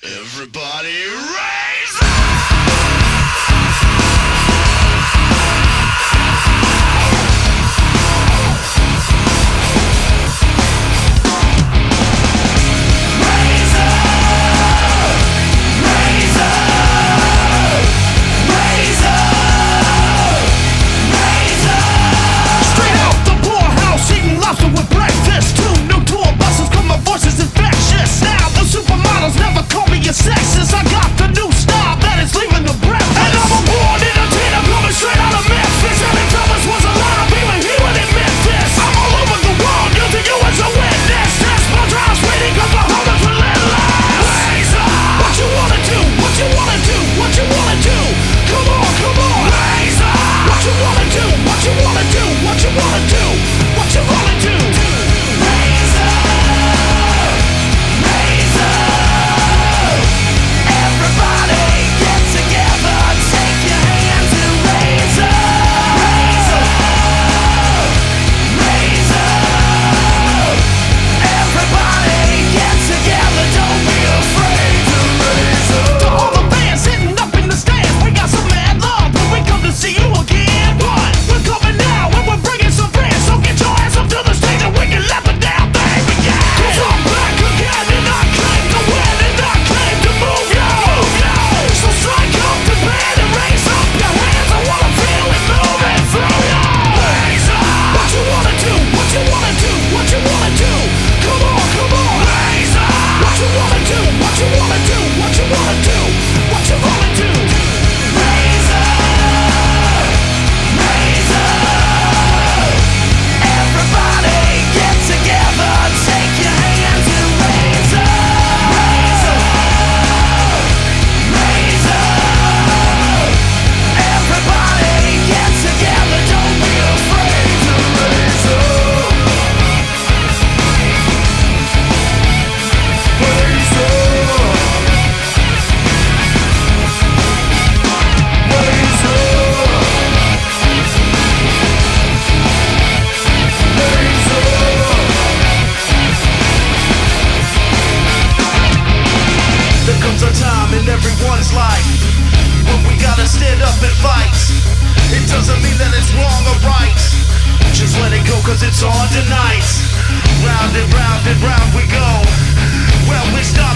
Everybody raise up! Sexist, I got the new style that is leaving the breath. And I'm a born entertainer coming straight out of Memphis. Every Thomas was alive, even he would admit this. I'm all over the world, using you as a witness. Test my drives waiting cause my heart is relentless. Raise up! What you wanna do? What you wanna do? What you wanna do? Come on, come on! Raise up! What you wanna do? What you wanna do? What you wanna do? What you wanna do? Raise up! Raise up! Everybody get together, take your hands and raise up. Raise up. Raise up. Everybody get together, don't be afraid to raise up. To all the fans sitting up in the stands, we got some mad love when we come to see you again. But we're coming now and we're bringing some fans, so get your ass up to the stage and we can let the damn thing begin. 'Cause I'm back again and I claim to win and I claim to move you. So strike up the band and raise up your hands. I wanna feel it moving through you. Raise up. What you wanna do? What you wanna do? What you wanna do? Come on, come on. Raise up. What you wanna do? What you wanna do? What you wanna do? What you wanna do? Raise up. Raise up. Everybody get together, take your hands and raise up. Raise up. Raise up. Everybody get together, don't be afraid to raise up. Raise up. Raise up. Raise up. There comes a time in everyone's life when we gotta stand up and fight. It doesn't mean that it's wrong or right. Just let it go cause it's on tonight. Round and round we go. Well, we start